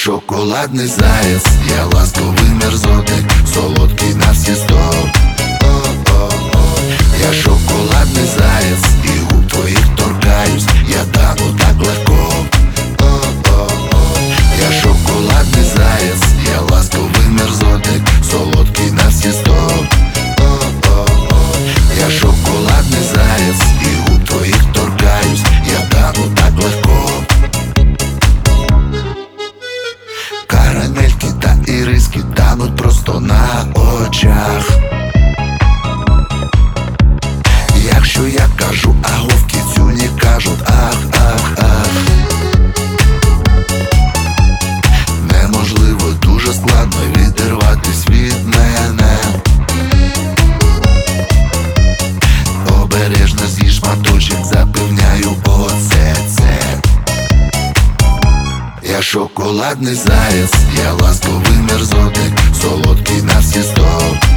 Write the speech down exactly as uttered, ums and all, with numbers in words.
шоколадний заяць, я ласковий мерзотник, солодкий на всі сто. О-о-о, я шоколадний заяць, і губ твоїх торкаюсь, я тану так легко. О-о-о, я шоколадний заяць, я ласковий мерзотник, солодкий на всі сто. О-о-о, я шоколадний заяць, і губ твоїх торкаюсь, я тану так легко. Карамельки та іриски тануть просто на очах. Якщо я кажу агов, кицюні кажуть ах, ах, ах. Неможливо, дуже складно відірватись від мене. Обережно з'їж шматочок, запевняю, оце це. Я шоколадний заяць, я ласковий мерзотник, солодкий на всі сто.